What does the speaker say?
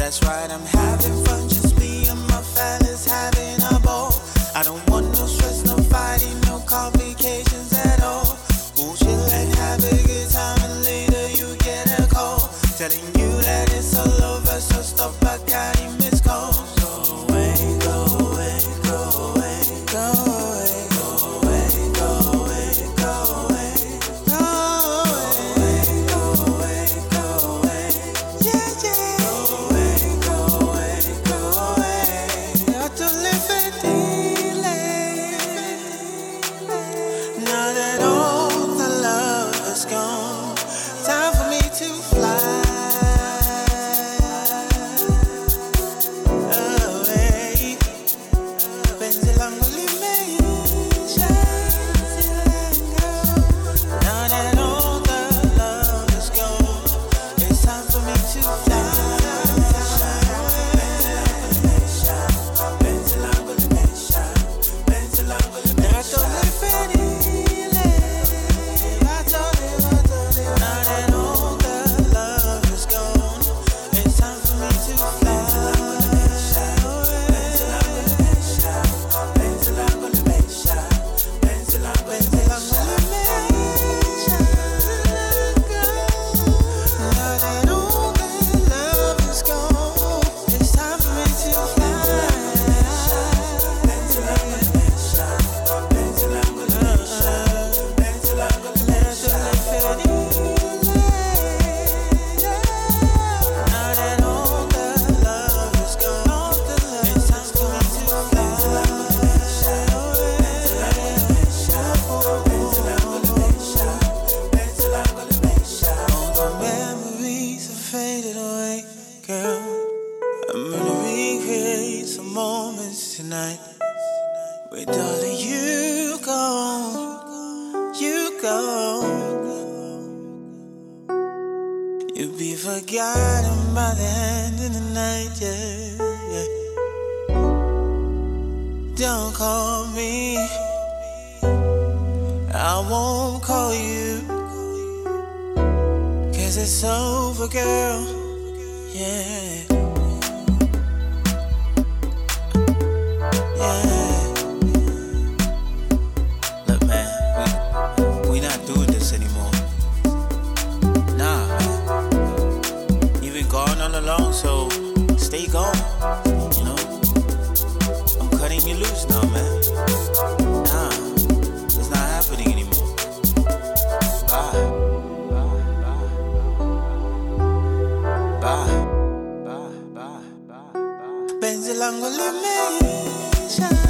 That's right, I'm having fun, just me and my fellas having a ball. I don't want no stress, no fighting, no complications at all. We'll chill and have a good time, and later you get a call telling you that it's all over, so stop by counting missed calls. Go away, go away, go away, go away, go away, go away, go away, go away, go away, go away, yeah, yeah. Go away, go away, go away. Got to live it delay. Now that all the love is gone, time for me to fly. I'm gonna recreate some moments tonight. Wait, darling, you go, you go. You'll be forgotten by the end of the night, yeah, yeah. Don't call me, I won't call you, 'cause it's over, girl, yeah. Look, man, we not doing this anymore. Nah, man. You've been gone all along, so stay gone. You know, I'm cutting you loose now, man. Nah, it's not happening anymore. Bye. Bye. Bye. Bye. Bye. Bye. Penzi langu limeisha.